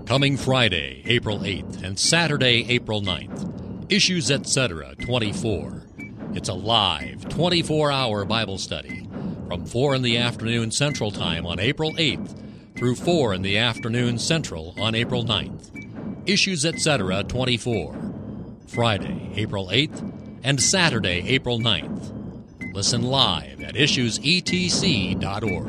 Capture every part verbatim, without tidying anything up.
Coming Friday, April eighth, and Saturday, April ninth, Issues Etc. twenty-four. It's a live, twenty-four hour Bible study from four in the afternoon Central Time on April eighth through four in the afternoon Central on April ninth. Issues Etc. twenty-four. Friday, April eighth, and Saturday, April ninth. Listen live at issues e t c dot org.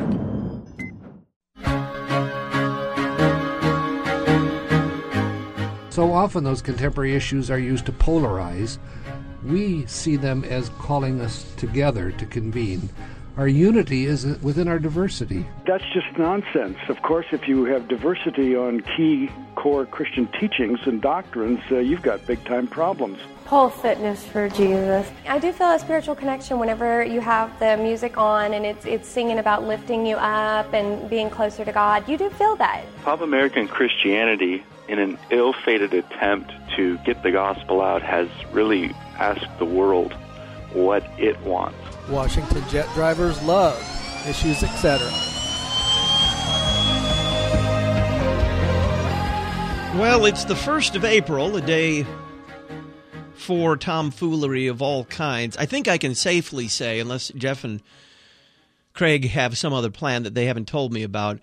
So often those contemporary issues are used to polarize. We see them as calling us together to convene. Our unity is within our diversity. That's just nonsense. Of course, if you have diversity on key core Christian teachings and doctrines, uh, you've got big-time problems. Whole fitness for Jesus. I do feel a spiritual connection whenever you have the music on and it's it's singing about lifting you up and being closer to God. You do feel that. Pop American Christianity, in an ill-fated attempt to get the gospel out, has really asked the world what it wants. Washington jet drivers love Issues Etc. Well, it's the first of April, a day for tomfoolery of all kinds. I think I can safely say, unless Jeff and Craig have some other plan that they haven't told me about,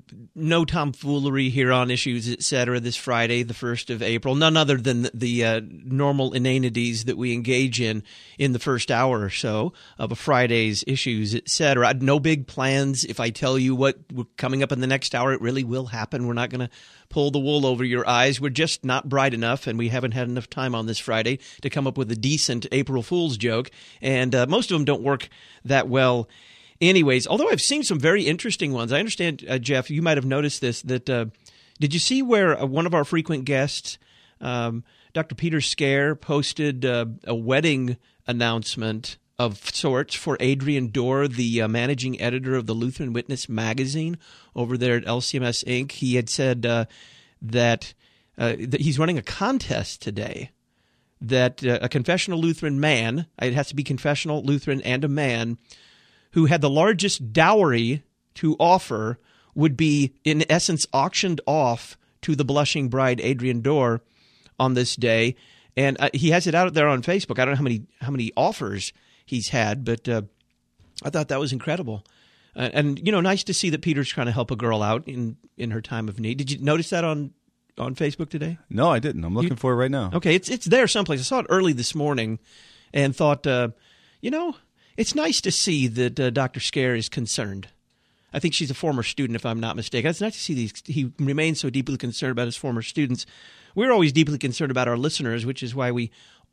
no tomfoolery here on Issues Etc. this Friday, the first of April, none other than the, the uh, normal inanities that we engage in in the first hour or so of a Friday's Issues Etc. No big plans. If I tell you what coming up in the next hour, it really will happen. We're not going to pull the wool over your eyes. We're just not bright enough, and we haven't had enough time on this Friday to come up with a decent April Fool's joke, and uh, most of them don't work that well anyways, although I've seen some very interesting ones. I understand, uh, Jeff, you might have noticed this, that uh, did you see where uh, one of our frequent guests, um, Doctor Peter Scare, posted uh, a wedding announcement of sorts for Adrian Dorr, the uh, managing editor of the Lutheran Witness magazine over there at L C M S Incorporated. He had said uh, that, uh, that he's running a contest today, that uh, a confessional Lutheran man, it has to be confessional Lutheran and a man, who had the largest dowry to offer would be, in essence, auctioned off to the blushing bride, Adrian Dorr, on this day. And uh, he has it out there on Facebook. I don't know how many how many offers he's had, but uh, I thought that was incredible. Uh, and, you know, nice to see that Peter's trying to help a girl out in, in her time of need. Did you notice that on, on Facebook today? No, I didn't. I'm looking you, for it right now. Okay, it's it's there someplace. I saw it early this morning and thought, uh, you know, it's nice to see that uh, Doctor Scare is concerned. I think she's a former student, if I'm not mistaken. It's nice to see these, he remains so deeply concerned about his former students. We're always deeply concerned about our listeners, which is why we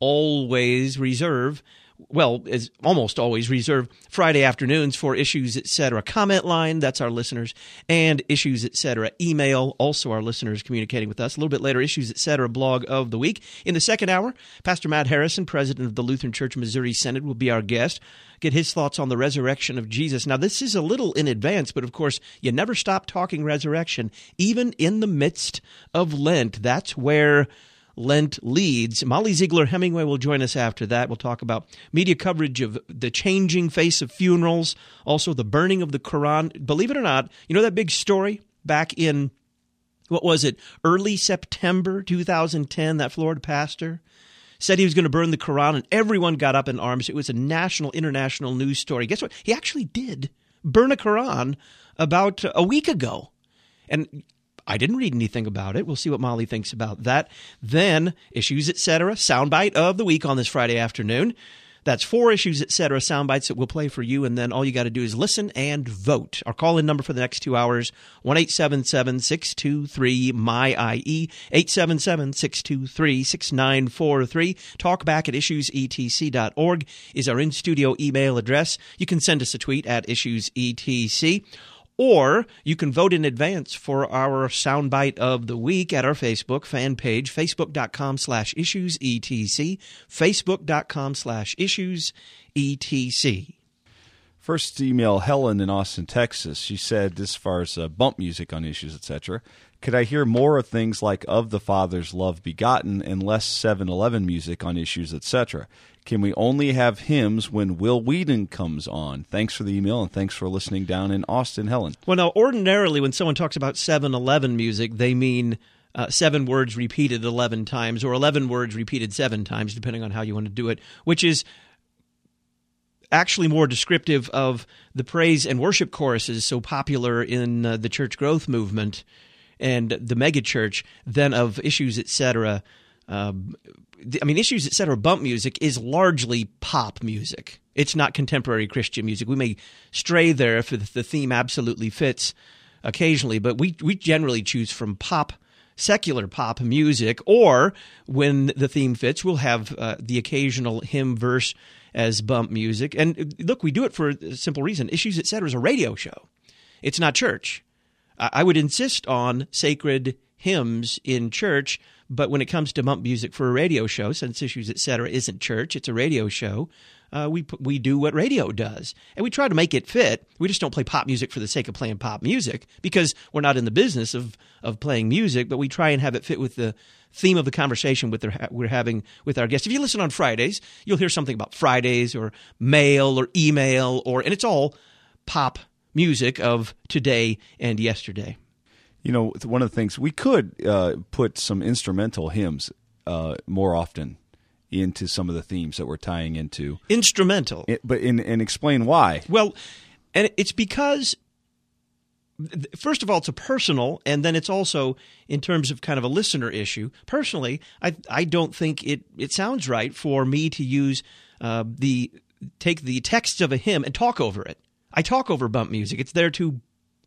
always reserve, well, as almost always reserve Friday afternoons for Issues Etc. comment line. That's our listeners. And Issues Etc. email, also our listeners communicating with us. A little bit later, Issues Etc. blog of the week. In the second hour, Pastor Matt Harrison, president of the Lutheran Church Missouri Synod, will be our guest. Get his thoughts on the resurrection of Jesus. Now, this is a little in advance, but of course, you never stop talking resurrection, even in the midst of Lent. That's where Lent leads. Molly Ziegler Hemingway will join us after that. We'll talk about media coverage of the changing face of funerals, also the burning of the Quran. Believe it or not, you know that big story back in, what was it, early September two thousand ten, that Florida pastor said he was going to burn the Quran, and everyone got up in arms. It was a national, international news story. Guess what? He actually did burn a Quran about a week ago. And I didn't read anything about it. We'll see what Molly thinks about that. Then, Issues Etc., soundbite of the week on this Friday afternoon. That's four Issues Etc. soundbites that we'll play for you, and then all you got to do is listen and vote. Our call-in number for the next two hours, one eight seven seven, six two three, M Y I E, eight seven seven, six two three, six nine four three. Talkback at issues e t c dot org is our in-studio email address. You can send us a tweet at issues e t c. Or you can vote in advance for our soundbite of the week at our Facebook fan page, facebook.com slash issues etc, facebook.com slash issues etc. First email, Helen in Austin, Texas. She said, as far as uh, bump music on Issues, et cetera, could I hear more of things like Of the Father's Love Begotten and less seven eleven music on Issues, et cetera? Can we only have hymns when Will Wheaton comes on? Thanks for the email, and thanks for listening down in Austin, Helen. Well, now, ordinarily when someone talks about seven eleven music, they mean uh, seven words repeated eleven times, or eleven words repeated seven times, depending on how you want to do it, which is actually more descriptive of the praise and worship choruses so popular in uh, the church growth movement and the megachurch than of Issues, et cetera. Uh, I mean, Issues, et cetera, bump music is largely pop music. It's not contemporary Christian music. We may stray there if the theme absolutely fits occasionally, but we, we generally choose from pop, secular pop music, or when the theme fits, we'll have uh, the occasional hymn verse as bump music. And look, we do it for a simple reason. Issues, et cetera is a radio show. It's not church. I, I would insist on sacred hymns in church, but when it comes to bump music for a radio show, since Issues, et cetera isn't church, it's a radio show, uh, we we do what radio does. And we try to make it fit. We just don't play pop music for the sake of playing pop music, because we're not in the business of, of playing music, but we try and have it fit with the theme of the conversation with their, we're having with our guests. If you listen on Fridays, you'll hear something about Fridays or mail or email, or and it's all pop music of today and yesterday. You know, one of the things we could uh, put some instrumental hymns uh, more often into some of the themes that we're tying into. Instrumental. It, but in, and explain why. Well, and it's because, first of all, it's a personal, and then it's also in terms of kind of a listener issue. Personally, I I don't think it, it sounds right for me to use uh, the take the text of a hymn and talk over it. I talk over bump music. It's there to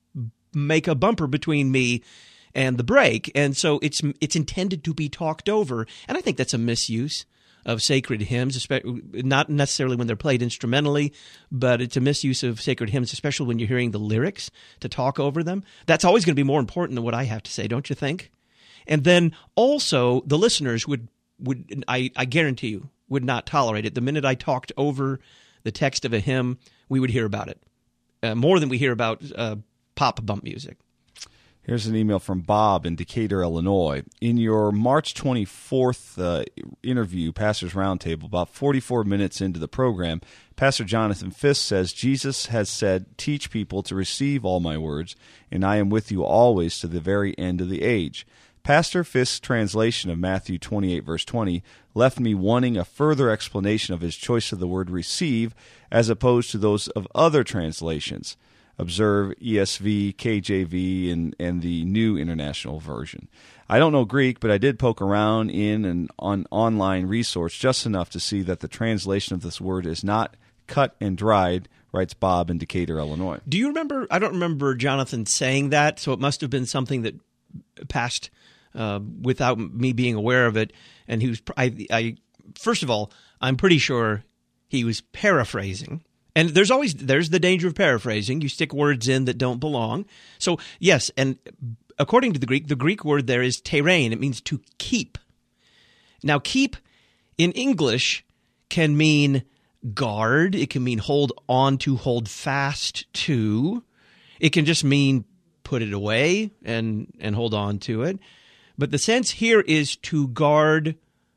make a bumper between me and the break, and so it's it's intended to be talked over. And I think that's a misuse of sacred hymns, not necessarily when they're played instrumentally, but it's a misuse of sacred hymns, especially when you're hearing the lyrics, to talk over them. That's always going to be more important than what I have to say, don't you think? And then also the listeners would, would I, I guarantee you, would not tolerate it. The minute I talked over the text of a hymn, we would hear about it, uh, more than we hear about uh, pop bump music. Here's an email from Bob in Decatur, Illinois. In your March twenty-fourth uh, interview, Pastor's Roundtable, about forty-four minutes into the program, Pastor Jonathan Fisk says, Jesus has said, teach people to receive all my words, and I am with you always to the very end of the age. Pastor Fisk's translation of Matthew twenty-eight, verse twenty, left me wanting a further explanation of his choice of the word receive as opposed to those of other translations. Observe E S V, K J V, and, and the New International Version. I don't know Greek, but I did poke around in an on, online resource just enough to see that the translation of this word is not cut and dried, writes Bob in Decatur, Illinois. Do you remember? I don't remember Jonathan saying that, so it must have been something that passed uh, without me being aware of it. And he was, I, I, first of all, I'm pretty sure he was paraphrasing. And there's always there's the danger of paraphrasing. You stick words in that don't belong. So, yes, and according to the Greek, the Greek word there is terein. It means to keep. Now, keep in English can mean guard. It can mean hold on to, hold fast to. It can just mean put it away and, and hold on to it. But the sense here is to guard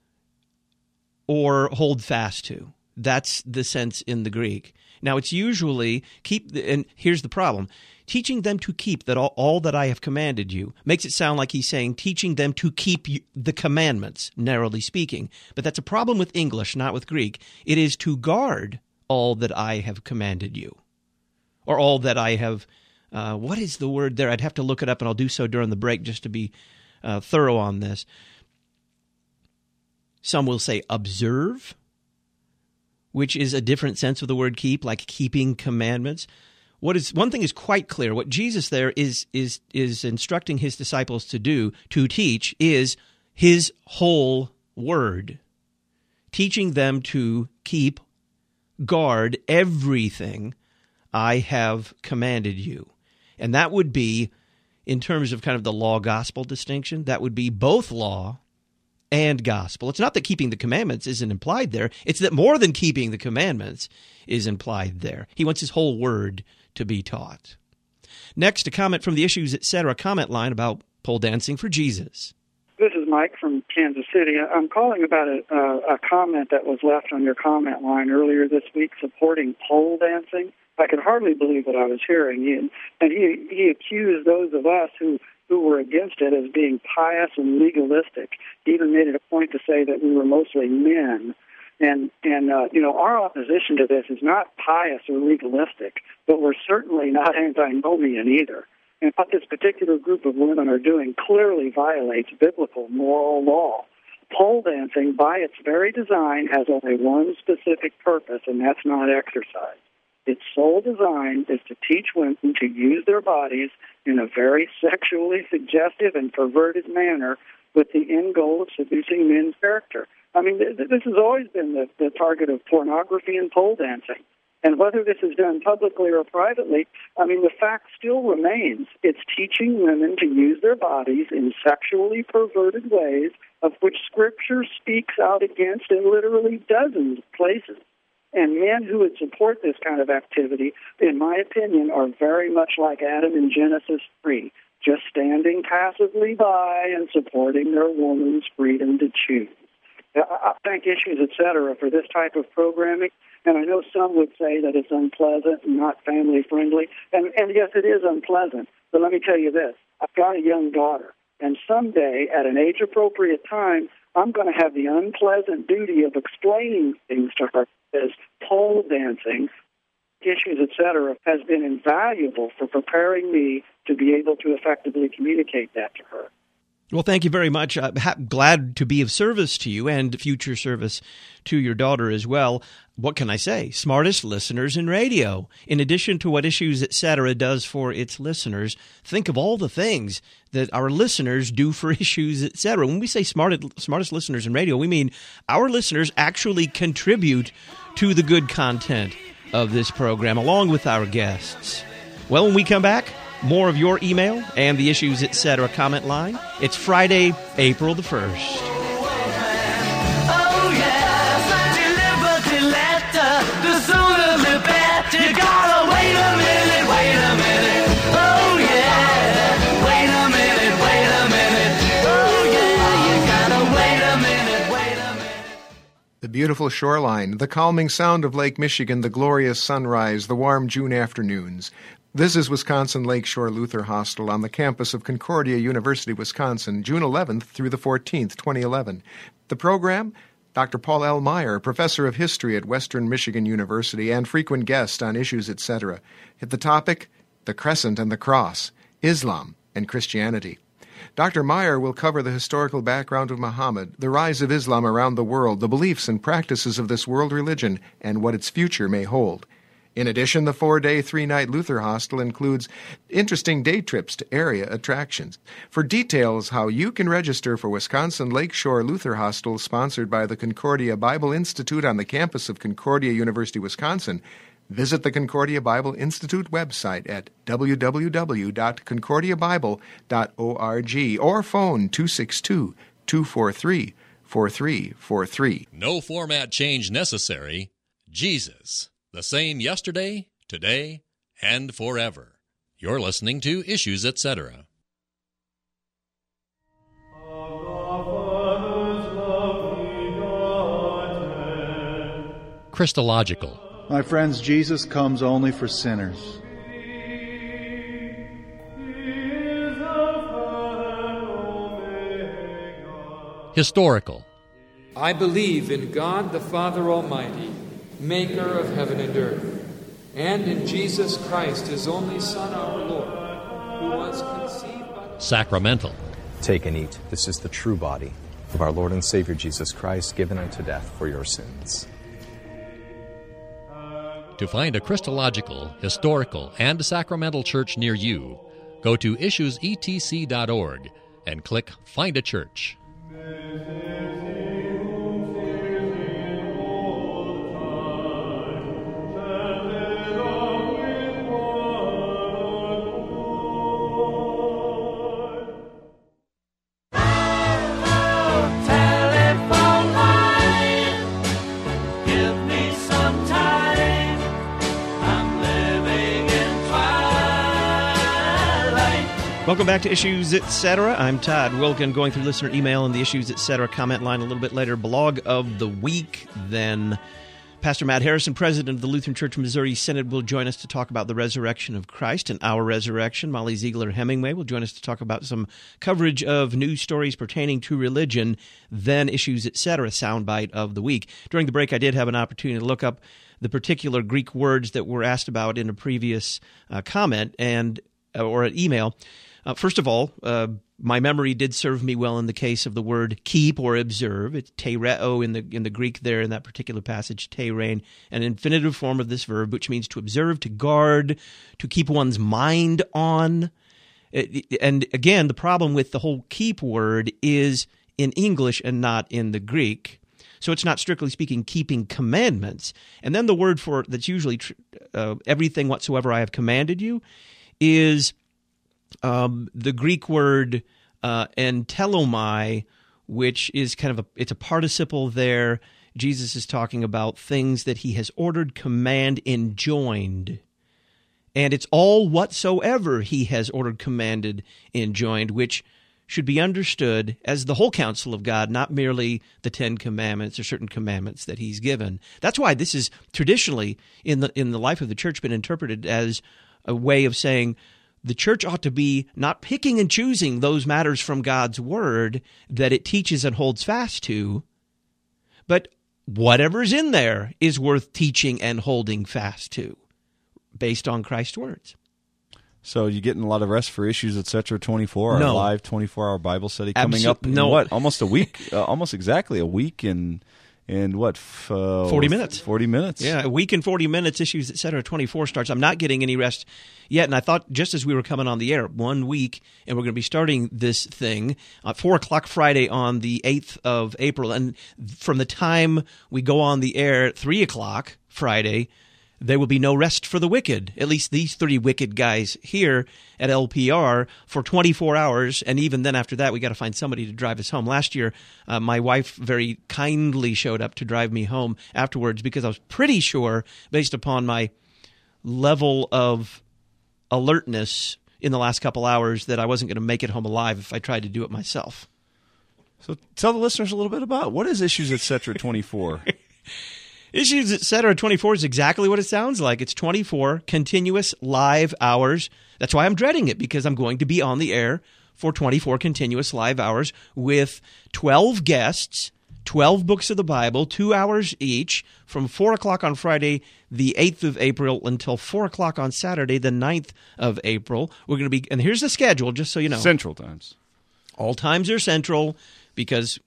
or hold fast to. That's the sense in the Greek. Now, it's usually keep, the, and here's the problem, teaching them to keep that all, all that I have commanded you makes it sound like he's saying teaching them to keep you, the commandments, narrowly speaking. But that's a problem with English, not with Greek. It is to guard all that I have commanded you, or all that I have, uh, what is the word there? I'd have to look it up, and I'll do so during the break just to be uh, thorough on this. Some will say observe, which is a different sense of the word keep, like keeping commandments. What is one thing is quite clear. What Jesus there is is is instructing his disciples to do, to teach, is his whole word. Teaching them to keep, guard everything I have commanded you. And that would be, in terms of kind of the law-gospel distinction, that would be both law and gospel. It's not that keeping the commandments isn't implied there. It's that more than keeping the commandments is implied there. He wants his whole word to be taught. Next, a comment from the Issues, et cetera comment line about pole dancing for Jesus. This is Mike from Kansas City. I'm calling about a, uh, a comment that was left on your comment line earlier this week supporting pole dancing. I could hardly believe what I was hearing. He, and he, he accused those of us who, who were against it as being pious and legalistic. He even made it a point to say that we were mostly men. And, and uh, you know, our opposition to this is not pious or legalistic, but we're certainly not antinomian either. And what this particular group of women are doing clearly violates biblical moral law. Pole dancing, by its very design, has only one specific purpose, and that's not exercise. Its sole design is to teach women to use their bodies in a very sexually suggestive and perverted manner with the end goal of seducing men's character. I mean, th- this has always been the, the target of pornography and pole dancing. And whether this is done publicly or privately, I mean, the fact still remains. It's teaching women to use their bodies in sexually perverted ways, of which Scripture speaks out against in literally dozens of places. And men who would support this kind of activity, in my opinion, are very much like Adam in Genesis three, just standing passively by and supporting their woman's freedom to choose. I thank Issues, et cetera, for this type of programming. And I know some would say that it's unpleasant and not family-friendly. And, and yes, it is unpleasant. But let me tell you this. I've got a young daughter. And someday, at an age-appropriate time, I'm going to have the unpleasant duty of explaining things to her as pole dancing, Issues, et cetera, has been invaluable for preparing me to be able to effectively communicate that to her. Well, thank you very much. I'm ha- glad to be of service to you and future service to your daughter as well. What can I say? Smartest listeners in radio. In addition to what Issues, et cetera does for its listeners, think of all the things that our listeners do for Issues, et cetera. When we say smartest, smartest listeners in radio, we mean our listeners actually contribute to the good content of this program, along with our guests. Well, when we come back, more of your email and the Issues, et cetera comment line. It's Friday, April the first. Oh, yeah, deliver the letter, the sooner the better. You gotta wait a minute, wait a minute. Oh, yeah, wait a minute, wait a minute. Oh, yeah, you gotta wait a minute, wait a minute. The beautiful shoreline, the calming sound of Lake Michigan, the glorious sunrise, the warm June afternoons. This is Wisconsin Lakeshore Luther Hostel on the campus of Concordia University, Wisconsin, June eleventh through the fourteenth, twenty eleven. The program, Doctor Paul L. Meyer, professor of history at Western Michigan University and frequent guest on Issues, et cetera. At the topic, the Crescent and the Cross, Islam and Christianity. Doctor Meyer will cover the historical background of Muhammad, the rise of Islam around the world, the beliefs and practices of this world religion, and what its future may hold. In addition, the four-day, three-night Luther Hostel includes interesting day trips to area attractions. For details how you can register for Wisconsin Lakeshore Luther Hostel, sponsored by the Concordia Bible Institute on the campus of Concordia University, Wisconsin, visit the Concordia Bible Institute website at w w w dot concordia bible dot org or phone two six two, two four three, four three four three. No format change necessary. Jesus. The same yesterday, today, and forever. You're listening to Issues, et cetera. Christological. My friends, Jesus comes only for sinners. Historical. I believe in God the Father Almighty, maker of heaven and earth, and in Jesus Christ, his only Son, our Lord, who was conceived by... Sacramental. Take and eat. This is the true body of our Lord and Savior Jesus Christ, given unto death for your sins. To find a Christological, historical, and sacramental church near you, go to issues e t c dot org and click Find a Church. Welcome back to Issues, et cetera. I'm Todd Wilkin, going through listener email and the Issues, et cetera comment line a little bit later. Blog of the week, then. Pastor Matt Harrison, president of the Lutheran Church Missouri Synod, will join us to talk about the resurrection of Christ and our resurrection. Molly Ziegler Hemingway will join us to talk about some coverage of news stories pertaining to religion, then issues, et cetera, soundbite of the week. During the break, I did have an opportunity to look up the particular Greek words that were asked about in a previous uh, comment and uh, or an email. Uh, first of all, uh, my memory did serve me well in the case of the word keep or observe. It's tereo in the in the Greek there in that particular passage, terein, an infinitive form of this verb, which means to observe, to guard, to keep one's mind on. It, and again, the problem with the whole keep word is in English and not in the Greek. So it's not strictly speaking keeping commandments. And then the word for that's usually tr- uh, everything whatsoever I have commanded you is Um, the Greek word uh, entelomai, which is kind of a, it's a participle there. Jesus is talking about things that he has ordered, command, enjoined. And it's all whatsoever he has ordered, commanded, enjoined, which should be understood as the whole counsel of God, not merely the Ten Commandments or certain commandments that he's given. That's why this is traditionally in the in the life of the church been interpreted as a way of saying, the church ought to be not picking and choosing those matters from God's word that it teaches and holds fast to, but whatever's in there is worth teaching and holding fast to based on Christ's words. So you getting a lot of rest for Issues, et cetera, twenty-four, our no. live twenty-four hour Bible study coming Absol- up in no. what, almost a week, uh, almost exactly a week in, in what? F- uh, forty minutes. forty minutes. Yeah, a week and forty minutes, Issues, et cetera, twenty-four starts. I'm not getting any rest yet, and I thought just as we were coming on the air, one week, and we're going to be starting this thing at four o'clock Friday on the eighth of April, and from the time we go on the air at three o'clock Friday, there will be no rest for the wicked, at least these three wicked guys here at L P R, for twenty-four hours. And even then after that, we got to find somebody to drive us home. Last year, uh, my wife very kindly showed up to drive me home afterwards because I was pretty sure, based upon my level of alertness in the last couple hours, that I wasn't going to make it home alive if I tried to do it myself. So tell the listeners a little bit about what is Issues, et cetera, twenty-four? Issues, et cetera, twenty-four is exactly what it sounds like. It's twenty-four continuous live hours. That's why I'm dreading it, because I'm going to be on the air for twenty-four continuous live hours with twelve guests, twelve books of the Bible, two hours each, from four o'clock on Friday, the eighth of April, until four o'clock on Saturday, the ninth of April. We're going to be, and here's the schedule, just so you know. Central times. All times are central because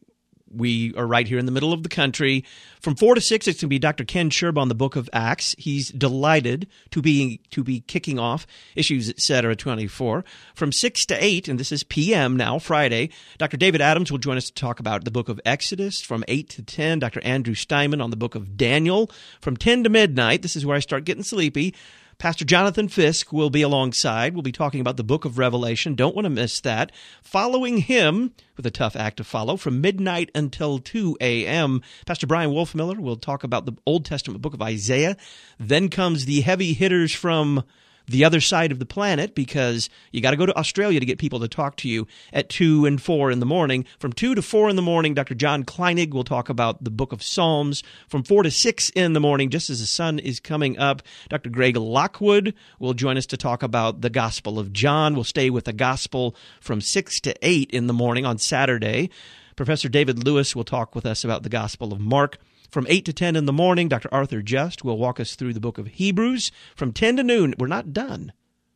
we are right here in the middle of the country. From four to six, it's going to be Doctor Ken Sherb on the Book of Acts. He's delighted to be to be kicking off Issues, et cetera, twenty-four. From six to eight, and this is P M now, Friday, Doctor David Adams will join us to talk about the Book of Exodus. From eight to ten, Doctor Andrew Steinman on the Book of Daniel. From ten to midnight, this is where I start getting sleepy, Pastor Jonathan Fisk will be alongside. We'll be talking about the Book of Revelation. Don't want to miss that. Following him, with a tough act to follow, from midnight until two a.m., Pastor Brian Wolfmiller will talk about the Old Testament book of Isaiah. Then comes the heavy hitters from the other side of the planet, because you got to go to Australia to get people to talk to you at two and four in the morning. From two to four in the morning, Doctor John Kleinig will talk about the book of Psalms. From four to six in the morning, just as the sun is coming up, Doctor Greg Lockwood will join us to talk about the Gospel of John. We'll stay with the Gospel from six to eight in the morning on Saturday. Professor David Lewis will talk with us about the Gospel of Mark. From eight to ten in the morning, Doctor Arthur Just will walk us through the book of Hebrews. From ten to noon, we're not done.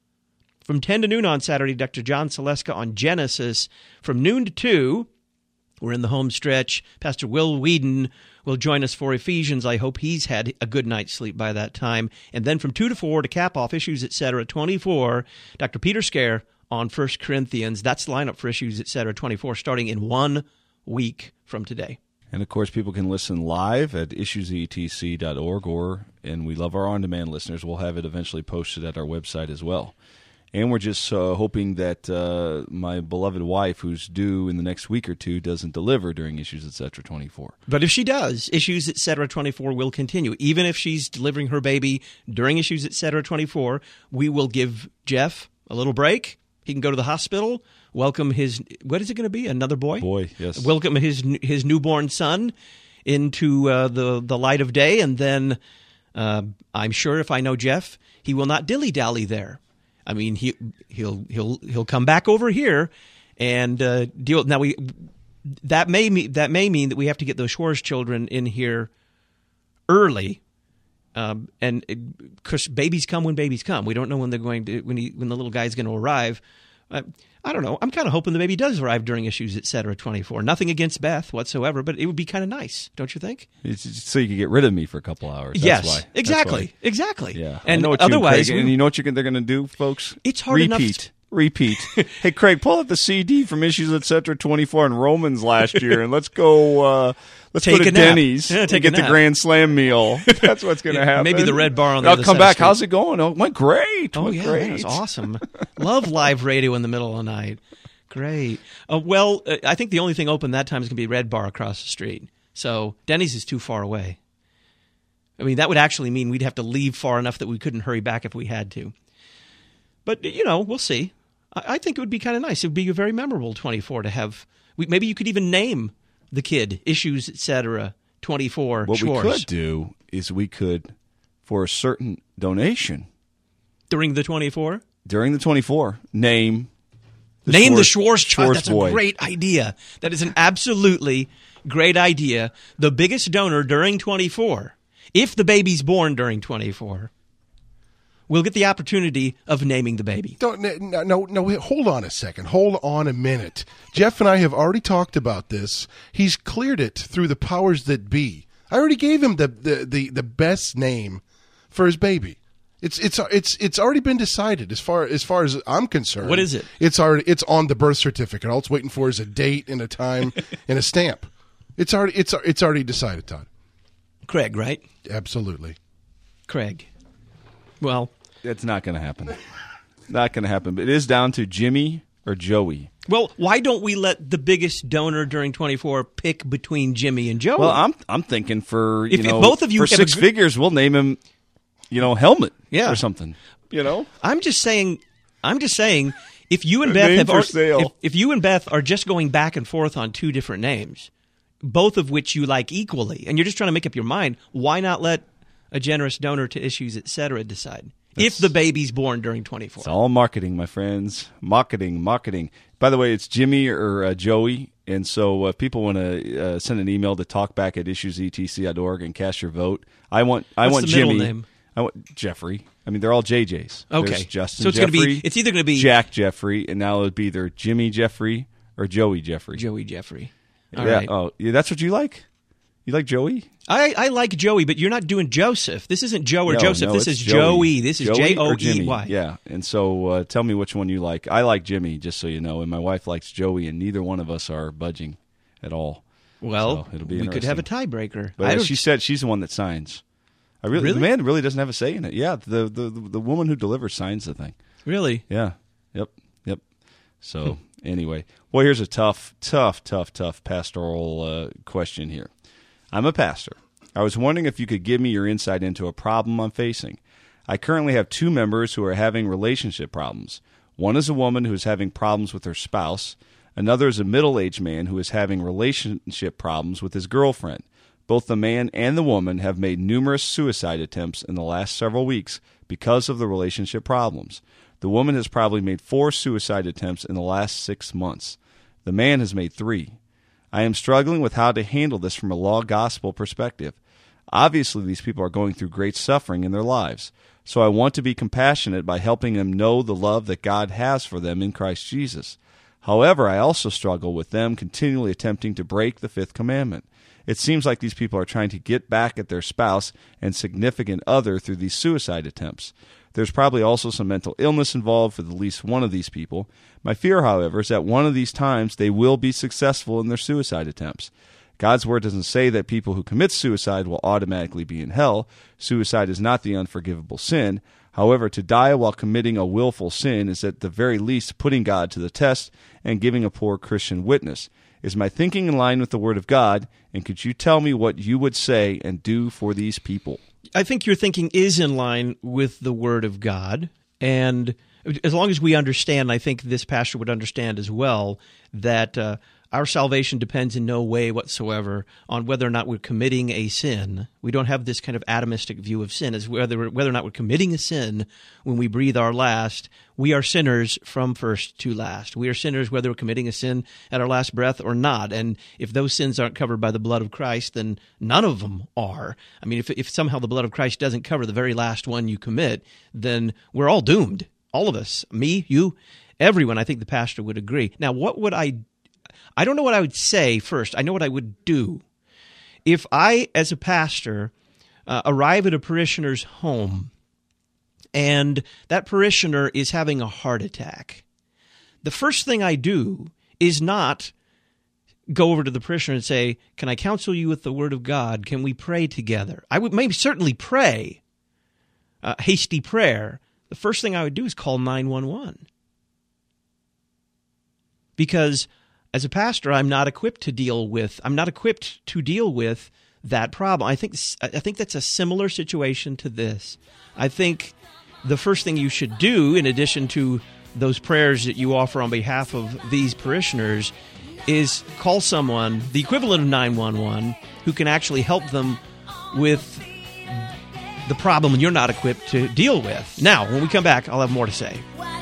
From ten to noon on Saturday, Doctor John Saleska on Genesis. From noon to two, we're in the home stretch. Pastor Will Whedon will join us for Ephesians. I hope he's had a good night's sleep by that time. And then from two to four, to cap off Issues, et cetera, twenty-four, Doctor Peter Scare on First Corinthians. That's the lineup for Issues, et cetera, twenty-four, starting in one week from today. And, of course, people can listen live at issues e t c dot org, or, and we love our on-demand listeners, we'll have it eventually posted at our website as well. And we're just uh, hoping that uh, my beloved wife, who's due in the next week or two, doesn't deliver during Issues, et cetera, twenty-four. But if she does, Issues, et cetera, twenty-four will continue. Even if she's delivering her baby during Issues, et cetera, twenty-four, we will give Jeff a little break. He can go to the hospital, welcome his, what is it going to be, another boy? Boy, yes. Welcome his his newborn son, into uh, the the light of day, and then uh, I'm sure if I know Jeff, he will not dilly dally there. I mean, he he'll he'll he'll come back over here and uh, deal. Now we that may mean that may mean that we have to get those Schwartz children in here early. Um, and because babies come when babies come, we don't know when they're going to when he, when the little guy's going to arrive. Uh, I don't know. I'm kind of hoping the baby does arrive during Issues et cetera twenty-four. Nothing against Beth whatsoever, but it would be kind of nice, don't you think? It's just so you can get rid of me for a couple hours. That's yes, why. exactly, That's why. exactly. Yeah, and I know what otherwise, you and, Craig, and you know what you're, they're going to do, folks? It's hard Repeat. enough. To, Repeat. Hey, Craig, pull up the C D from Issues et cetera twenty-four in Romans last year, and let's go. Uh, let's take go to a nap. Denny's Yeah, and take get a the nap. Grand Slam meal. That's what's going to Yeah, happen. maybe the Red Bar on the I'll other come side back. of the How's it going? Oh, it went great. Oh went yeah, great. that was awesome. Love live radio in the middle of the night. Great. Uh, well, uh, I think the only thing open that time is going to be Red Bar across the street. So Denny's is too far away. I mean, that would actually mean we'd have to leave far enough that we couldn't hurry back if we had to. But, you know, we'll see. I, I think it would be kind of nice. It would be a very memorable twenty-four to have. We, maybe you could even name the kid, Issues, et cetera, twenty-four. What Schwartz. we could do is we could, for a certain donation. During the twenty-four? During the twenty-four, name... The Name Schwartz, the Schwartz child. Schwartz That's boy. a great idea. That is an absolutely great idea. The biggest donor during twenty-four, if the baby's born during twenty-four, will get the opportunity of naming the baby. Don't, no, no, no, wait, hold on a second. Hold on a minute. Jeff and I have already talked about this. He's cleared it through the powers that be. I already gave him the, the, the, the best name for his baby. It's it's it's it's already been decided as far as far as I'm concerned. What is it? It's already it's on the birth certificate. All it's waiting for is a date and a time and a stamp. It's already it's it's already decided, Todd. Craig, right? Absolutely. Craig. Well, it's not going to happen. Not going to happen. But it is down to Jimmy or Joey. Well, why don't we let the biggest donor during twenty-four pick between Jimmy and Joey? Well, I'm I'm thinking for you If- if know both of you for have six a good- figures, we'll name him, you know, Helmet, Yeah. or something. You know, I'm just saying. I'm just saying. If you and A Beth name have for ar- sale. if, if you and Beth are just going back and forth on two different names, both of which you like equally, and you're just trying to make up your mind, why not let a generous donor to Issues, et cetera, decide if the baby's born during twenty-four? It's all marketing, my friends. Marketing, marketing. By the way, it's Jimmy or uh, Joey. And so if people want to uh, send an email to talkback at issues e t c dot org and cast your vote, I want I What's want the Jimmy. middle name? I want Jeffrey. I mean, they're all J Js. Okay. There's Justin So it's Jeffrey, gonna be- it's either gonna be- Jack Jeffrey, and now it would be either Jimmy Jeffrey or Joey Jeffrey. Joey Jeffrey. All yeah. right. Oh, yeah. That's what you like? You like Joey? I, I like Joey, but you're not doing Joseph. This isn't Joe or No, Joseph. no, this it's is Joey. This is Joey J or O Jimmy. E Y. Yeah, and so uh, tell me which one you like. I like Jimmy, just so you know, and my wife likes Joey, and neither one of us are budging at all. Well, so it'll be we could have a interesting. tiebreaker. But I as don't- she said, she's the one that signs. I really, Really? the man really doesn't have a say in it. Yeah, the the the woman who delivers signs the thing. Really? Yeah. Yep. Yep. So anyway, well, here's a tough, tough, tough, tough pastoral uh, question here. I'm a pastor. I was wondering if you could give me your insight into a problem I'm facing. I currently have two members who are having relationship problems. One is a woman who is having problems with her spouse. Another is a middle-aged man who is having relationship problems with his girlfriend. Both the man and the woman have made numerous suicide attempts in the last several weeks because of the relationship problems. The woman has probably made four suicide attempts in the last six months. The man has made three. I am struggling with how to handle this from a law-gospel perspective. Obviously, these people are going through great suffering in their lives, so I want to be compassionate by helping them know the love that God has for them in Christ Jesus. However, I also struggle with them continually attempting to break the fifth commandment. It seems like these people are trying to get back at their spouse and significant other through these suicide attempts. There's probably also some mental illness involved for at least one of these people. My fear, however, is that one of these times they will be successful in their suicide attempts. God's word doesn't say that people who commit suicide will automatically be in hell. Suicide is not the unforgivable sin. However, to die while committing a willful sin is at the very least putting God to the test and giving a poor Christian witness. Is my thinking in line with the Word of God? And could you tell me what you would say and do for these people? I think your thinking is in line with the Word of God. And as long as we understand, I think this pastor would understand as well, that uh, our salvation depends in no way whatsoever on whether or not we're committing a sin. We don't have this kind of atomistic view of sin as whether whether or not we're committing a sin when we breathe our last. We are sinners from first to last. We are sinners whether we're committing a sin at our last breath or not. And if those sins aren't covered by the blood of Christ, then none of them are. I mean, if if somehow the blood of Christ doesn't cover the very last one you commit, then we're all doomed. All of us. Me, you, everyone. I think the pastor would agree. Now, what would I I don't know what I would say first. I know what I would do. If I, as a pastor, uh, arrive at a parishioner's home and that parishioner is having a heart attack, the first thing I do is not go over to the parishioner and say, can I counsel you with the Word of God? Can we pray together? I would maybe certainly pray, a hasty prayer. The first thing I would do is call nine one one. Because as a pastor, I'm not equipped to deal with. I'm not equipped to deal with that problem. I think. I think that's a similar situation to this. I think the first thing you should do, in addition to those prayers that you offer on behalf of these parishioners, is call someone, the equivalent of nine one one, who can actually help them with the problem you're not equipped to deal with. Now, when we come back, I'll have more to say.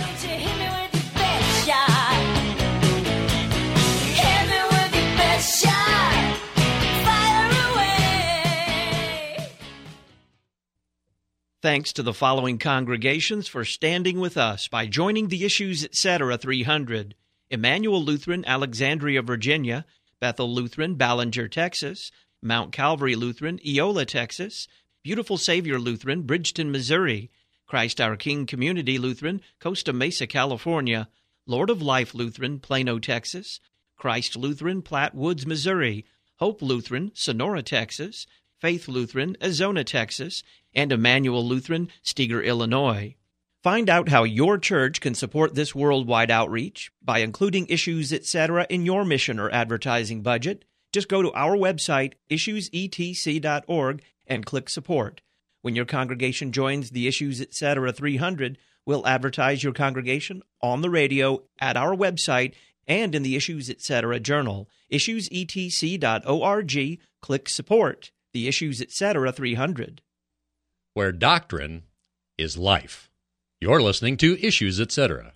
Thanks to the following congregations for standing with us by joining the Issues Etc. three hundred. Emmanuel Lutheran, Alexandria, Virginia; Bethel Lutheran, Ballinger, Texas; Mount Calvary Lutheran, Eola, Texas; Beautiful Savior Lutheran, Bridgeton, Missouri; Christ Our King Community Lutheran, Costa Mesa, California; Lord of Life Lutheran, Plano, Texas; Christ Lutheran, Platte Woods, Missouri; Hope Lutheran, Sonora, Texas; Faith Lutheran, Azona, Texas; and Emmanuel Lutheran, Steger, Illinois. Find out how your church can support this worldwide outreach by including Issues Etc. in your mission or advertising budget. Just go to our website, issues e t c dot org, and click Support. When your congregation joins the Issues Etc. three hundred, we'll advertise your congregation on the radio, at our website, and in the Issues Etc. journal. issues e t c dot org, click Support. The Issues Etc. three hundred. Where doctrine is life. You're listening to Issues Etc.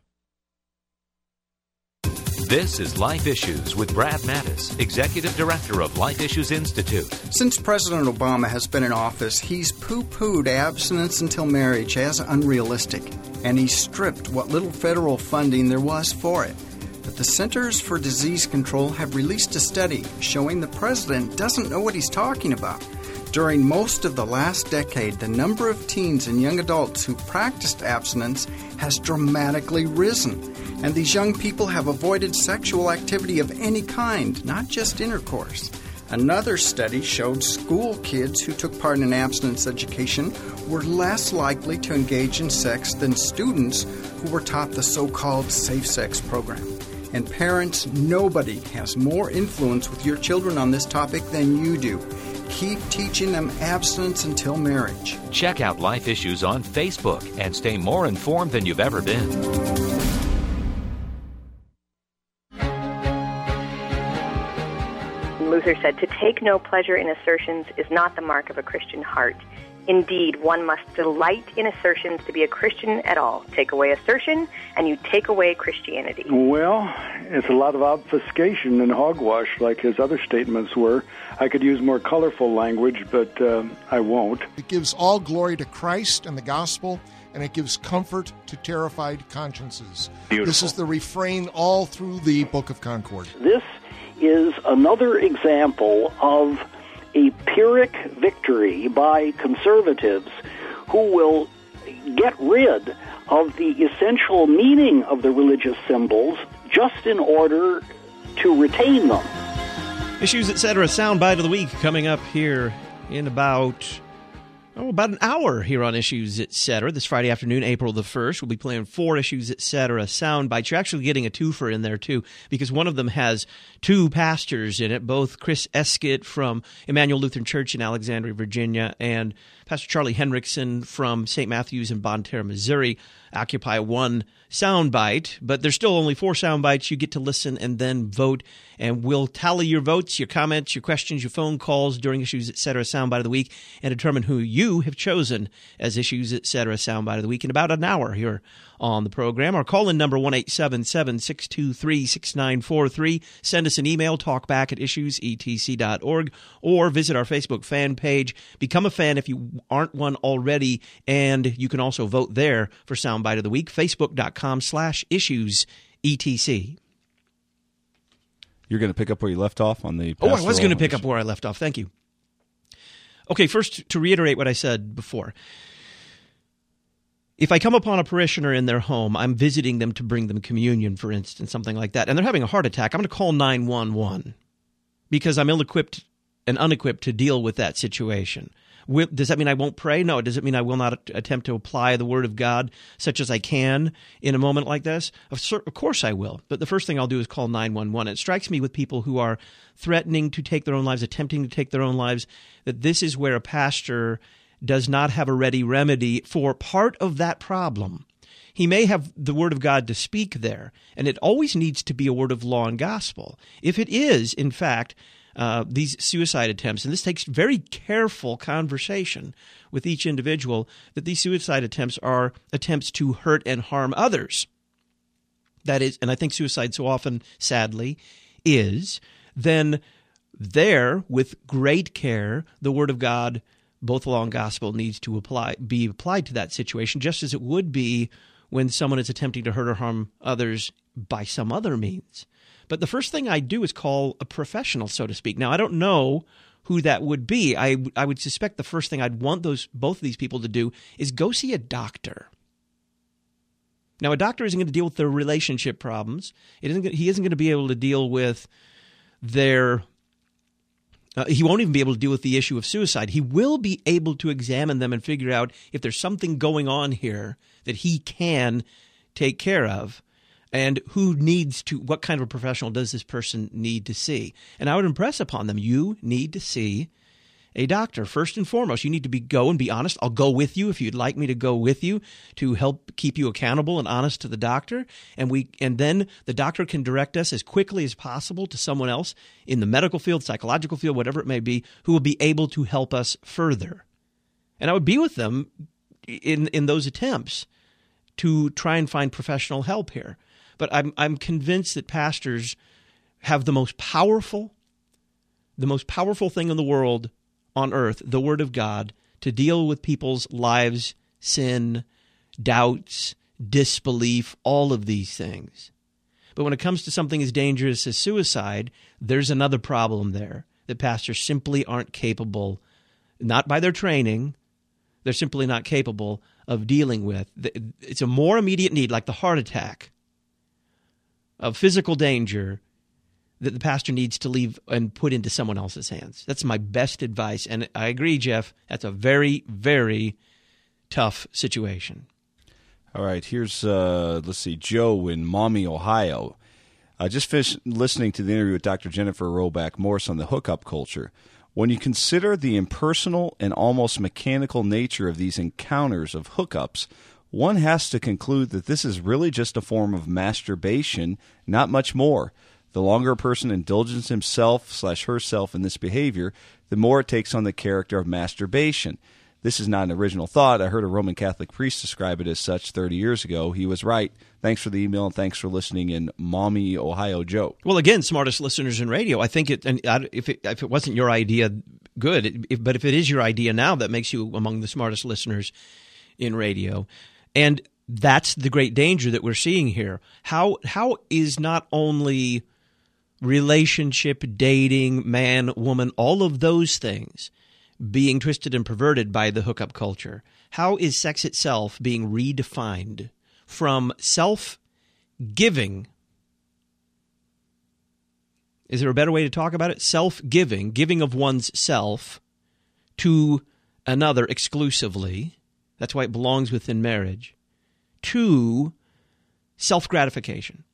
This is Life Issues with Brad Mattis, Executive Director of Life Issues Institute. Since President Obama has been in office, he's poo-pooed abstinence until marriage as unrealistic, and he's stripped what little federal funding there was for it. But the Centers for Disease Control have released a study showing the president doesn't know what he's talking about. During most of the last decade, the number of teens and young adults who practiced abstinence has dramatically risen. And these young people have avoided sexual activity of any kind, not just intercourse. Another study showed school kids who took part in abstinence education were less likely to engage in sex than students who were taught the so-called safe sex program. And parents, nobody has more influence with your children on this topic than you do. Keep teaching them abstinence until marriage. Check out Life Issues on Facebook and stay more informed than you've ever been. Luther said, to take no pleasure in assertions is not the mark of a Christian heart. Indeed, one must delight in assertions to be a Christian at all. Take away assertion, and you take away Christianity. Well, it's a lot of obfuscation and hogwash, like his other statements were. I could use more colorful language, but uh, I won't. It gives all glory to Christ and the gospel, and it gives comfort to terrified consciences. Beautiful. This is the refrain all through the Book of Concord. This is another example of a Pyrrhic victory by conservatives who will get rid of the essential meaning of the religious symbols just in order to retain them. Issues Etc. Soundbite of the Week coming up here in about oh, about an hour here on Issues Etc. This Friday afternoon, April the first. We'll be playing four Issues Etc. soundbites. You're actually getting a twofer in there, too, because one of them has two pastors in it, both Chris Eskett from Emmanuel Lutheran Church in Alexandria, Virginia, and Pastor Charlie Henriksen from Saint Matthew's in Bonne Terre, Missouri, occupy one soundbite, but there's still only four sound bites. You get to listen and then vote, and we'll tally your votes, your comments, your questions, your phone calls during Issues Etc. Soundbite of the Week and determine who you have chosen as Issues Etc. Soundbite of the Week in about an hour here on the program. Our call-in number, one eight seven seven, six two three, six nine four three. Send us an email, talkback at issues e t c dot org, or visit our Facebook fan page. Become a fan if you aren't one already, and you can also vote there for Soundbite of the Week, facebook.com slash issues etc. You're going to pick up where you left off on the Oh, I was going to pick issue. up where I left off. Thank you. Okay, first, to reiterate what I said before. If I come upon a parishioner in their home, I'm visiting them to bring them communion, for instance, something like that, and they're having a heart attack, I'm going to call nine one one because I'm ill-equipped and unequipped to deal with that situation. Will, does that mean I won't pray? No. Does it mean I will not attempt to apply the Word of God such as I can in a moment like this? Of, of course I will. But the first thing I'll do is call nine one one. It strikes me with people who are threatening to take their own lives, attempting to take their own lives, that this is where a pastor does not have a ready remedy for part of that problem. He may have the Word of God to speak there, and it always needs to be a word of law and gospel. If it is, in fact, uh, these suicide attempts, and this takes very careful conversation with each individual, that these suicide attempts are attempts to hurt and harm others. That is, and I think suicide so often, sadly, is, then there, with great care, the Word of God, both law and gospel, needs to apply be applied to that situation, just as it would be when someone is attempting to hurt or harm others by some other means. But the first thing I do is call a professional, so to speak. Now, I don't know who that would be. I, I would suspect the first thing I'd want those both of these people to do is go see a doctor. Now, a doctor isn't going to deal with their relationship problems. It isn't. He isn't going to be able to deal with their Uh, he won't even be able to deal with the issue of suicide. He will be able to examine them and figure out if there's something going on here that he can take care of, and who needs to, what kind of a professional does this person need to see. And I would impress upon them, you need to see a doctor. First and foremost, you need to be go and be honest. I'll go with you if you'd like me to go with you to help keep you accountable and honest to the doctor. And we and then the doctor can direct us as quickly as possible to someone else in the medical field, psychological field, whatever it may be, who will be able to help us further. And I would be with them in in those attempts to try and find professional help here. But I'm I'm convinced that pastors have the most powerful, the most powerful thing in the world on earth, the Word of God, to deal with people's lives, sin, doubts, disbelief, all of these things. But when it comes to something as dangerous as suicide, there's another problem there that pastors simply aren't capable, not by their training, they're simply not capable of dealing with. It's a more immediate need, like the heart attack, of physical danger, that the pastor needs to leave and put into someone else's hands. That's my best advice. And I agree, Jeff, that's a very, very tough situation. All right, here's, uh, let's see, Joe in Maumee, Ohio. I just finished listening to the interview with Doctor Jennifer Roback Morse on the hookup culture. When you consider the impersonal and almost mechanical nature of these encounters of hookups, one has to conclude that this is really just a form of masturbation, not much more. The longer a person indulges himself slash herself in this behavior, the more it takes on the character of masturbation. This is not an original thought. I heard a Roman Catholic priest describe it as such thirty years ago. He was right. Thanks for the email, and thanks for listening in Maumee, Ohio, Joe. Well, again, smartest listeners in radio. I think it, and if it, if it wasn't your idea, good. If, but if it is your idea now, that makes you among the smartest listeners in radio. And that's the great danger that we're seeing here. How how is not only relationship, dating, man, woman, all of those things being twisted and perverted by the hookup culture? How is sex itself being redefined from self-giving? Is there a better way to talk about it? Self-giving, giving of one's self to another exclusively. That's why it belongs within marriage. To self-gratification.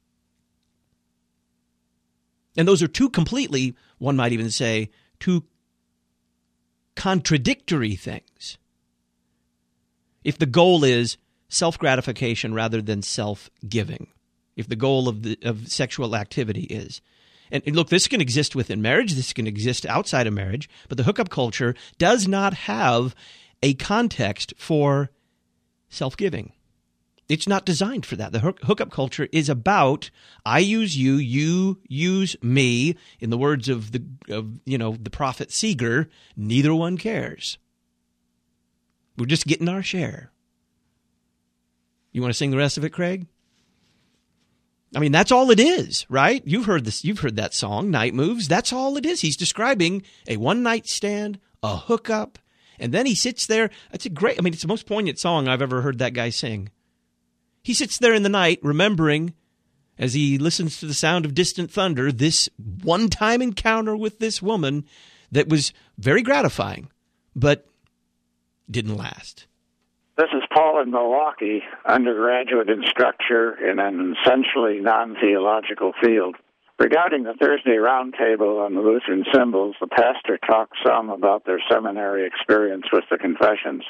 And those are two completely, one might even say, two contradictory things. If the goal is self-gratification rather than self-giving, if the goal of the of sexual activity is. And, and look, this can exist within marriage, this can exist outside of marriage, but the hookup culture does not have a context for self-giving. It's not designed for that. The hook, hookup culture is about I use you, you use me. In the words of the of you know the prophet Seeger, neither one cares. We're just getting our share. You want to sing the rest of it, Craig? I mean, that's all it is, right? You've heard this. You've heard that song, Night Moves. That's all it is. He's describing a one-night stand, a hookup, and then he sits there. It's a great. I mean, it's the most poignant song I've ever heard that guy sing. He sits there in the night, remembering, as he listens to the sound of distant thunder, this one-time encounter with this woman that was very gratifying, but didn't last. This is Paul in Milwaukee, undergraduate instructor in an essentially non-theological field. Regarding the Thursday roundtable on the Lutheran symbols, the pastor talked some about their seminary experience with the confessions.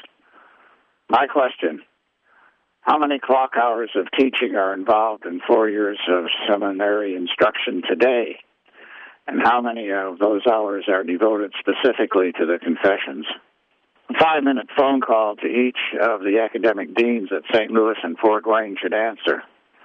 My question: how many clock hours of teaching are involved in four years of seminary instruction today? And how many of those hours are devoted specifically to the confessions? A five-minute phone call to each of the academic deans at Saint Louis and Fort Wayne should answer.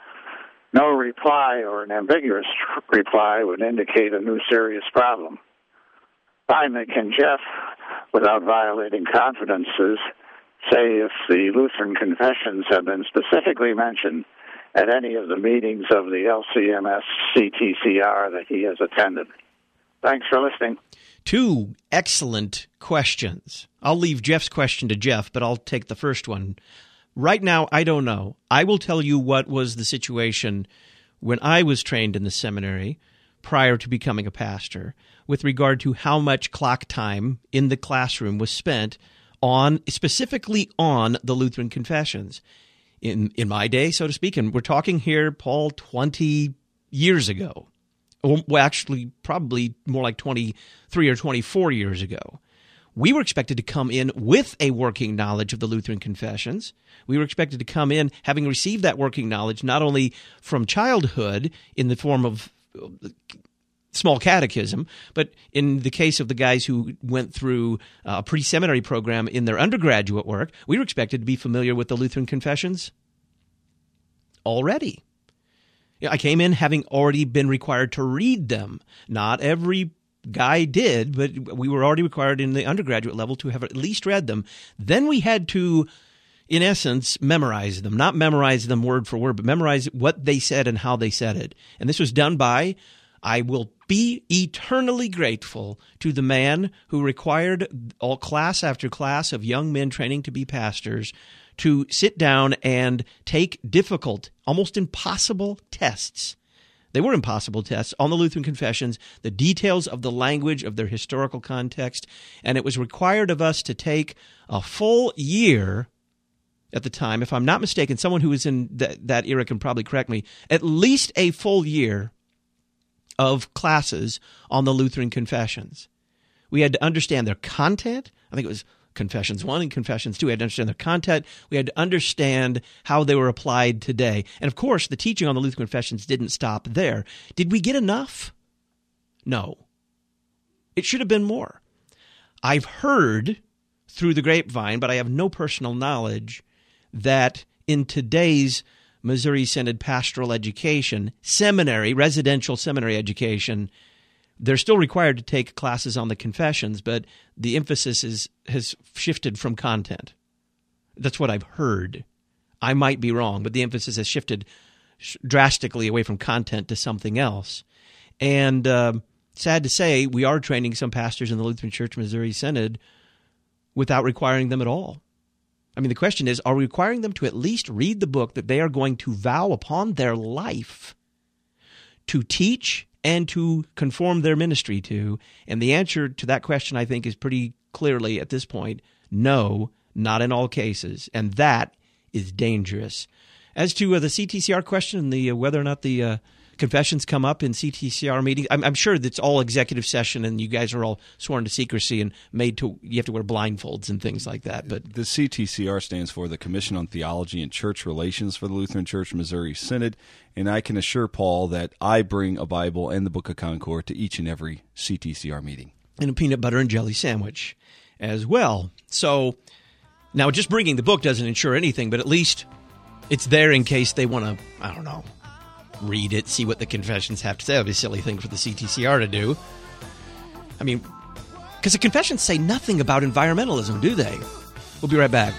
No reply or an ambiguous reply would indicate a new serious problem. Finally, can Jeff, without violating confidences, say if the Lutheran confessions have been specifically mentioned at any of the meetings of the L C M S C T C R that he has attended? Thanks for listening. Two excellent questions. I'll leave Jeff's question to Jeff, but I'll take the first one. Right now, I don't know. I will tell you what was the situation when I was trained in the seminary prior to becoming a pastor with regard to how much clock time in the classroom was spent on, specifically on the Lutheran confessions. In in my day, so to speak, and we're talking here, Paul, twenty years ago. Well, actually, probably more like twenty-three or twenty-four years ago. We were expected to come in with a working knowledge of the Lutheran confessions. We were expected to come in having received that working knowledge not only from childhood in the form of small catechism, but in the case of the guys who went through a pre-seminary program in their undergraduate work, we were expected to be familiar with the Lutheran confessions already. I came in having already been required to read them. Not every guy did, but we were already required in the undergraduate level to have at least read them. Then we had to, in essence, memorize them. Not memorize them word for word, but memorize what they said and how they said it. And this was done by, I will be eternally grateful to the man who required all class after class of young men training to be pastors to sit down and take difficult, almost impossible tests. They were impossible tests on the Lutheran confessions, the details of the language of their historical context, and it was required of us to take a full year at the time. If I'm not mistaken, someone who was in that, that era can probably correct me, at least a full year of classes on the Lutheran confessions. We had to understand their content. I think it was Confessions one and Confessions two. We had to understand their content. We had to understand how they were applied today. And of course, the teaching on the Lutheran Confessions didn't stop there. Did we get enough? No. It should have been more. I've heard through the grapevine, but I have no personal knowledge, that in today's Missouri Synod pastoral education, seminary, residential seminary education, they're still required to take classes on the confessions, but the emphasis is has shifted from content. That's what I've heard. I might be wrong, but the emphasis has shifted drastically away from content to something else. And uh, sad to say, we are training some pastors in the Lutheran Church Missouri Synod without requiring them at all. I mean, the question is, are we requiring them to at least read the book that they are going to vow upon their life to teach and to conform their ministry to? And the answer to that question, I think, is pretty clearly at this point, no, not in all cases. And that is dangerous. As to uh, the C T C R question, the uh, whether or not the uh, confessions come up in C T C R meetings? I'm, I'm sure that's all executive session, and you guys are all sworn to secrecy and made to you have to wear blindfolds and things like that. But the C T C R stands for the Commission on Theology and Church Relations for the Lutheran Church Missouri Synod, and I can assure Paul that I bring a Bible and the Book of Concord to each and every C T C R meeting, and a peanut butter and jelly sandwich as well. So now, just bringing the book doesn't ensure anything, but at least it's there in case they want to, I don't know, read it, see what the confessions have to say. That would be a silly thing for the C T C R to do. I mean, because the confessions say nothing about environmentalism, do they? We'll be right back.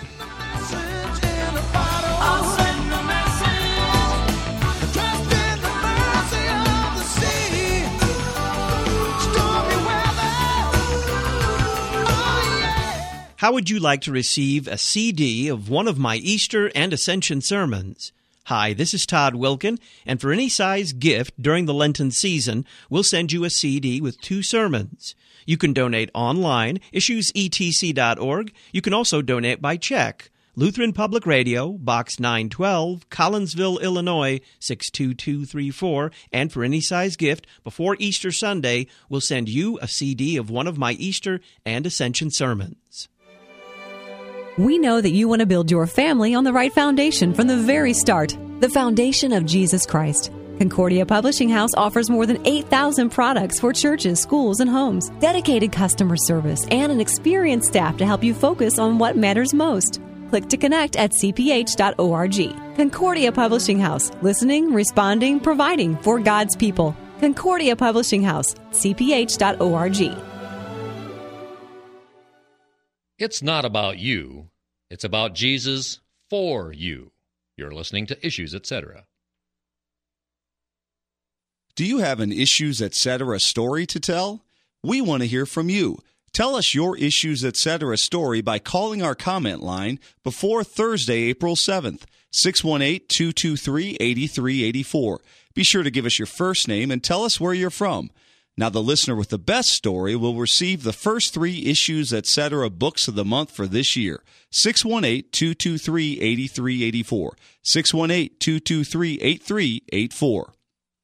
How would you like to receive a C D of one of my Easter and Ascension sermons? Hi, this is Todd Wilkin, and for any size gift during the Lenten season, we'll send you a C D with two sermons. You can donate online, issues E T C dot org. You can also donate by check. Lutheran Public Radio, Box nine twelve, Collinsville, Illinois, six two two three four. And for any size gift, before Easter Sunday, we'll send you a C D of one of my Easter and Ascension sermons. We know that you want to build your family on the right foundation from the very start, the foundation of Jesus Christ. Concordia Publishing House offers more than eight thousand products for churches, schools, and homes, dedicated customer service, and an experienced staff to help you focus on what matters most. Click to connect at c p h dot org. Concordia Publishing House, listening, responding, providing for God's people. Concordia Publishing House, c p h dot org. It's not about you. It's about Jesus for you. You're listening to Issues, et cetera. Do you have an Issues, et cetera story to tell? We want to hear from you. Tell us your Issues, et cetera story by calling our comment line before Thursday, April seventh, six one eight, two two three, eight three eight four. Be sure to give us your first name and tell us where you're from. Now, the listener with the best story will receive the first three Issues, et cetera books of the month for this year. six one eight, two two three, eight three eight four. six one eight, two two three, eight three eight four.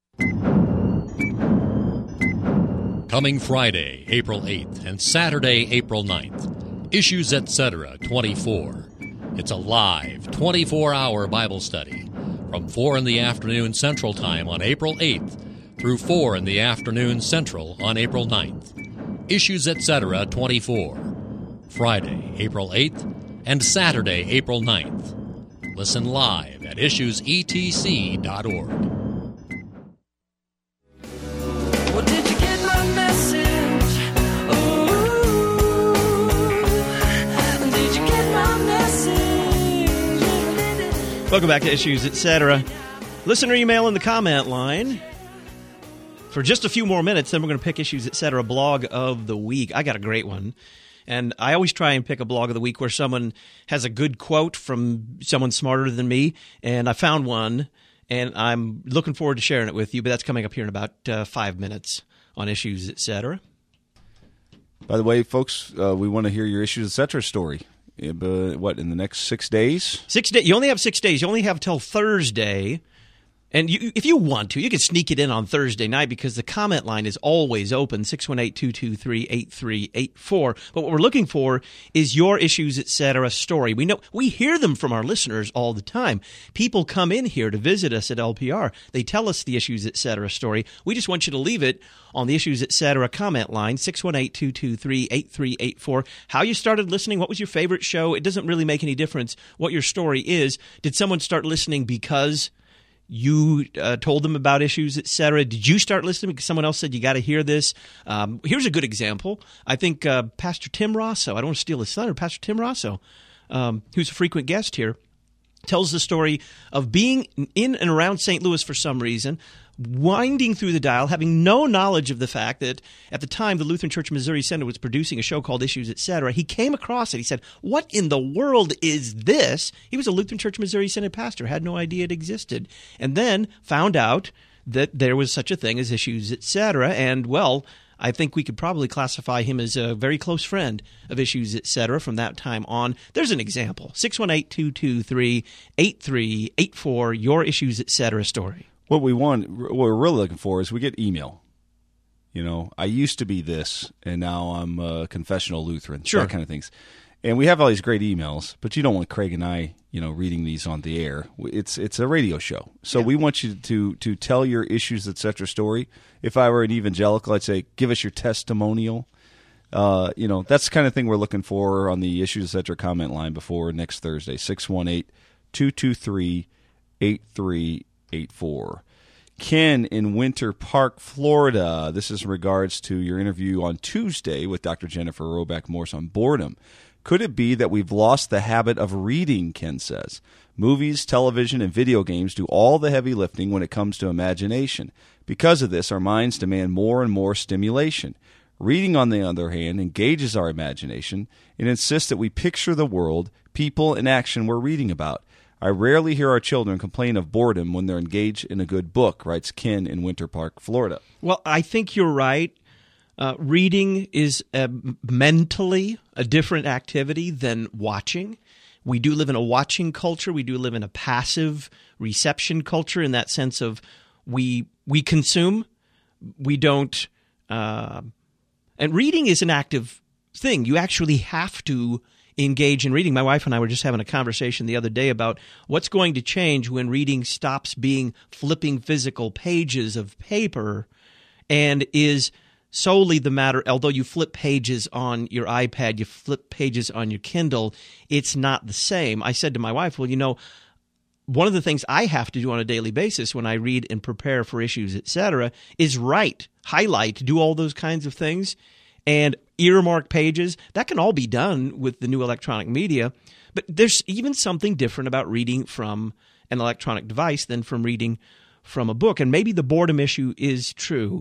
Coming Friday, April eighth, and Saturday, April ninth, Issues, et cetera twenty-four. It's a live, twenty-four hour Bible study from four in the afternoon Central Time on April eighth through four in the afternoon Central on April ninth. Issues, et cetera twenty-four. Friday, April eighth, and Saturday, April ninth. Listen live at issues e t c dot org. Well, did you get my message? Ooh, did you get my message? Welcome back to Issues, et cetera. Listener email in the comment line. For just a few more minutes, then we're going to pick Issues, et cetera blog of the week. I got a great one. And I always try and pick a blog of the week where someone has a good quote from someone smarter than me. And I found one, and I'm looking forward to sharing it with you. But that's coming up here in about uh, five minutes on Issues, et cetera. By the way, folks, uh, we want to hear your Issues, et cetera story. Uh, what, in the next six days? Six days. You only have six days. You only have till Thursday. And you, if you want to, you can sneak it in on Thursday night because the comment line is always open, six one eight, two two three, eight three eight four. But what we're looking for is your Issues, et cetera story. We know we hear them from our listeners all the time. People come in here to visit us at L P R. They tell us the Issues, et cetera story. We just want you to leave it on the Issues, et cetera comment line, six one eight, two two three, eight three eight four. How you started listening, what was your favorite show? It doesn't really make any difference what your story is. Did someone start listening because you uh, told them about Issues, et cetera? Did you start listening because someone else said you got to hear this? Um, here's a good example. I think uh, Pastor Tim Rosso, I don't want to steal his thunder, Pastor Tim Rosso, um, who's a frequent guest here, tells the story of being in and around Saint Louis for some reason, winding through the dial, having no knowledge of the fact that at the time the Lutheran Church Missouri Synod was producing a show called Issues, et cetera. He came across it. He said, what in the world is this? He was a Lutheran Church Missouri Synod pastor, had no idea it existed, and then found out that there was such a thing as Issues, et cetera. And, well, I think we could probably classify him as a very close friend of Issues, et cetera from that time on. There's an example, six one eight, two two three, eight three eight four, your Issues, et cetera story. What we want, what we're really looking for is we get email. You know, I used to be this, and now I'm a confessional Lutheran. Sure. That kind of things. And we have all these great emails, but you don't want Craig and I, you know, reading these on the air. It's it's a radio show, so yeah. we want you to to tell your issues, et cetera story. If I were an evangelical, I'd say, give us your testimonial. Uh, you know, that's the kind of thing we're looking for on the Issues, et cetera comment line before next Thursday, six one eight, two two three, eight three eight four. Ken in Winter Park, Florida. This is in regards to your interview on Tuesday with Doctor Jennifer Roback Morse on boredom. Could it be that we've lost the habit of reading, Ken says? Movies, television, and video games do all the heavy lifting when it comes to imagination. Because of this, our minds demand more and more stimulation. Reading, on the other hand, engages our imagination and insists that we picture the world, people, and action we're reading about. I rarely hear our children complain of boredom when they're engaged in a good book, writes Ken in Winter Park, Florida. Well, I think you're right. Uh, reading is uh, mentally a different activity than watching. We do live in a watching culture. We do live in a passive reception culture in that sense of we we consume, we don't. Uh, and reading is an active thing. You actually have to engage in reading. My wife and I were just having a conversation the other day about what's going to change when reading stops being flipping physical pages of paper and is solely the matter, although you flip pages on your iPad, you flip pages on your Kindle, it's not the same. I said to my wife, well, you know, one of the things I have to do on a daily basis when I read and prepare for issues, et cetera, is write, highlight, do all those kinds of things. And earmark pages, that can all be done with the new electronic media. But there's even something different about reading from an electronic device than from reading from a book. And maybe the boredom issue is true.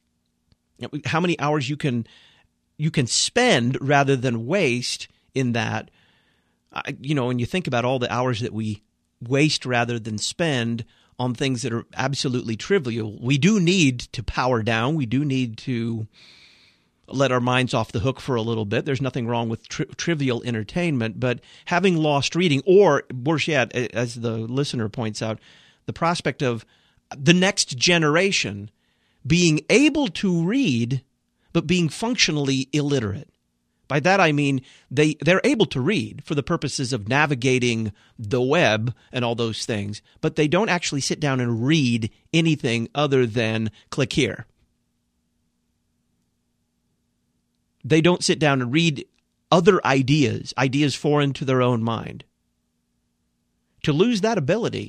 How many hours you can you can spend rather than waste in that. Uh, you know, when you think about all the hours that we waste rather than spend on things that are absolutely trivial, we do need to power down. We do need to let our minds off the hook for a little bit. There's nothing wrong with tri- trivial entertainment, but having lost reading, or worse yet, as the listener points out, the prospect of the next generation being able to read, but being functionally illiterate. By that I mean they, they're able to read for the purposes of navigating the web and all those things, but they don't actually sit down and read anything other than click here. They don't sit down and read other ideas, ideas foreign to their own mind. To lose that ability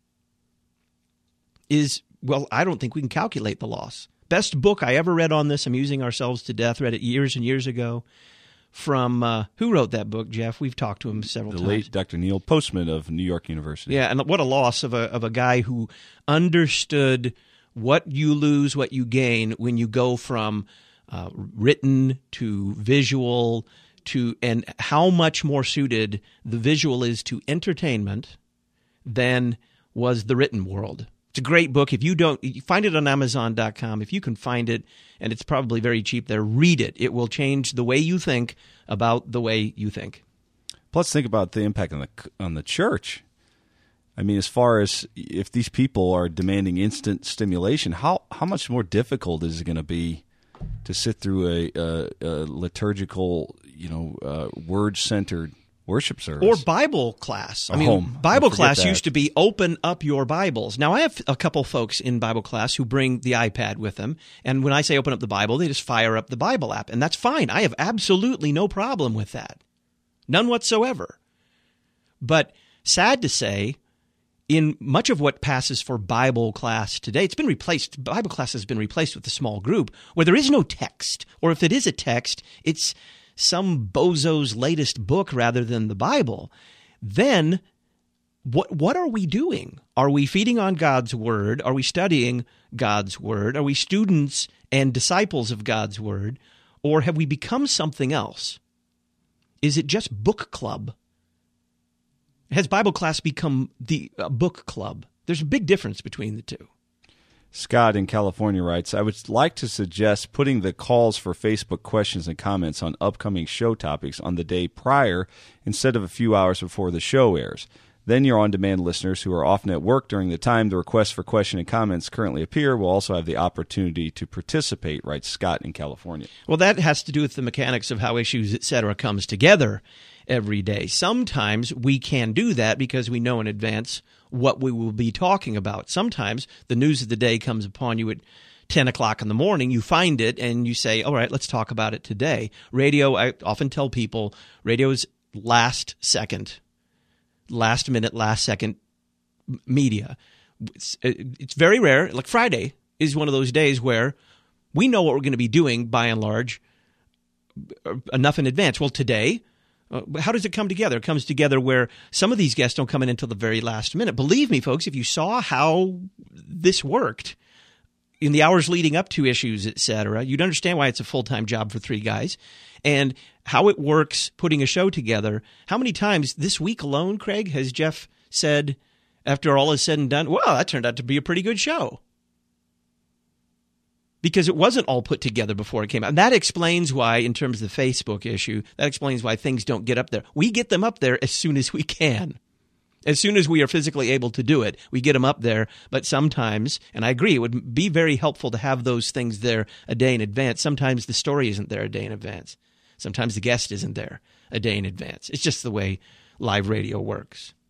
is, well, I don't think we can calculate the loss. Best book I ever read on this, Amusing Ourselves to Death, read it years and years ago, from, uh, who wrote that book, Jeff? We've talked to him several the times. The late Doctor Neil Postman of New York University. Yeah, and what a loss of a of a guy who understood what you lose, what you gain when you go from Uh, written to visual to, and how much more suited the visual is to entertainment than was the written world. It's a great book. If you don't, you find it on Amazon dot com. If you can find it, and it's probably very cheap there, read it. It will change the way you think about the way you think. Plus, think about the impact on the on the church. I mean, as far as if these people are demanding instant stimulation, how how much more difficult is it going to be to sit through a, a, a liturgical, you know, uh, word-centered worship service. Or Bible class. I A mean, home. Bible Don't class forget that. used to be open up your Bibles. Now, I have a couple folks in Bible class who bring the iPad with them, and when I say open up the Bible, they just fire up the Bible app, and that's fine. I have absolutely no problem with that. None whatsoever. But sad to say, in much of what passes for Bible class today, it's been replaced. Bible class has been replaced with a small group where there is no text, or if it is a text, it's some bozo's latest book rather than the Bible. Then what what are we doing? Are we feeding on God's Word? Are we studying God's Word? Are we students and disciples of God's Word? Or have we become something else? Is it just book club? Has Bible class become the uh, book club? There's a big difference between the two. Scott in California writes, I would like to suggest putting the calls for Facebook questions and comments on upcoming show topics on the day prior instead of a few hours before the show airs. Then your on-demand listeners who are often at work during the time the requests for question and comments currently appear will also have the opportunity to participate, writes Scott in California. Well, that has to do with the mechanics of how Issues, et cetera, comes together every day. Sometimes we can do that because we know in advance what we will be talking about. Sometimes the news of the day comes upon you at ten o'clock in the morning. You find it and you say, all right, let's talk about it today. Radio, I often tell people, radio is last second. Last minute, last second media. It's, it's very rare. Like Friday is one of those days where we know what we're going to be doing by and large enough in advance. Well, today, uh, how does it come together? It comes together where some of these guests don't come in until the very last minute. Believe me, folks, if you saw how this worked in the hours leading up to Issues, et cetera, you'd understand why it's a full-time job for three guys. And how it works putting a show together. How many times this week alone, Craig, has Jeff said, after all is said and done, well, that turned out to be a pretty good show? Because it wasn't all put together before it came out. And that explains why, in terms of the Facebook issue, that explains why things don't get up there. We get them up there as soon as we can. As soon as we are physically able to do it, we get them up there. But sometimes, and I agree, it would be very helpful to have those things there a day in advance. Sometimes the story isn't there a day in advance. Sometimes the guest isn't there a day in advance. It's just the way live radio works.